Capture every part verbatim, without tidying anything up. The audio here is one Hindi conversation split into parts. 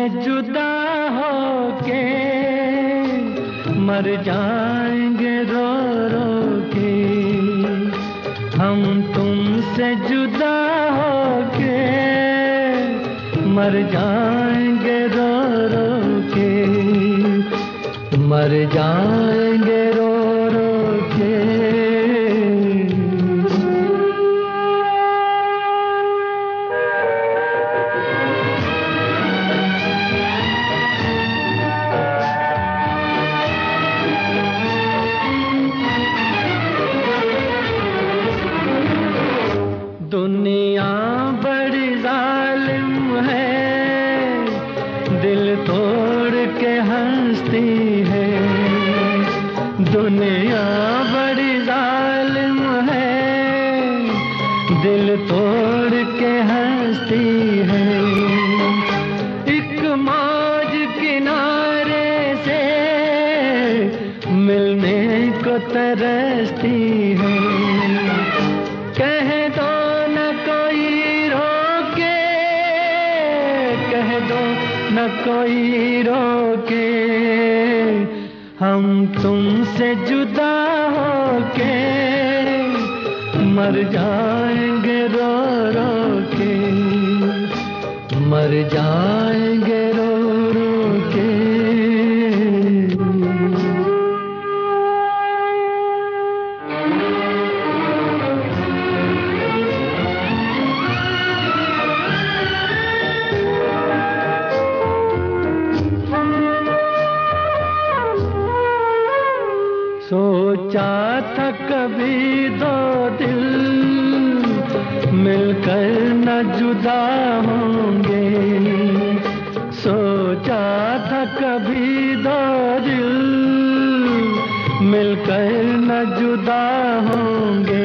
जुदा होके मर जाएंगे रो रो के, हम तुमसे जुदा होके मर जाएंगे रो रो के, मर जाएंगे रो रो के। दुनिया बड़ी जालिम है, दिल तोड़ के हंसती है। दुनिया बड़ी जालिम है, दिल तोड़ के हंसती है। एक मौज किनारे से मिलने को तरसती है। कह दो न कोई रोके, हम तुमसे जुदा होके मर जाएंगे रो रो के, मर जाएंगे रो रो के। सोचा था कभी दो दिल मिलकर न जुदा होंगे, सोचा था कभी दो दिल मिलकर न जुदा होंगे।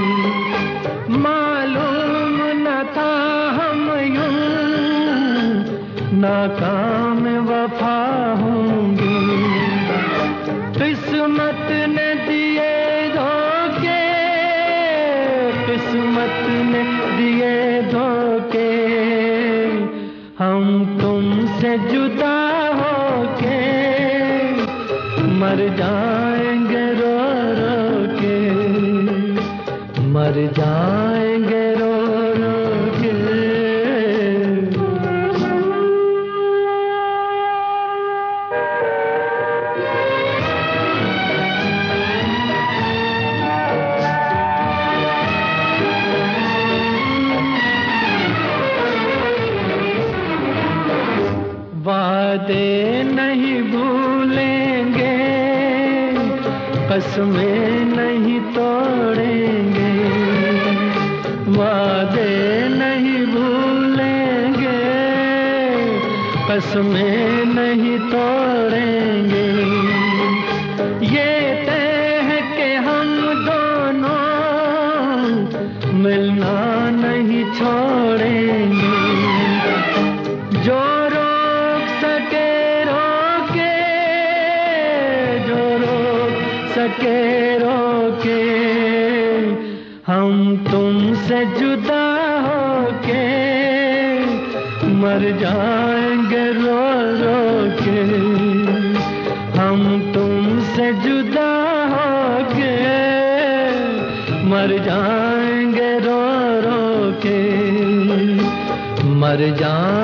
मालूम न था हम यूं नाकाम वफा होंगे। किस्मत ने दिए धोखे, किस्मत ने दिए धोखे, हम तुमसे जुदा होके मर जाएंगे रो रो के, मर जाएंगे रो रो के। वादे नहीं भूलेंगे, कसमें नहीं तोड़ेंगे। वादे नहीं भूलेंगे, कसमें नहीं तोड़ेंगे। ये तय है कि हम दोनों मिलना नहीं छोड़ेंगे। जो सके रोके, हम तुमसे जुदा होके मर जाएंगे रो रो के, हम तुमसे जुदा होके मर जाएंगे रो रो के, मर जाएंगे।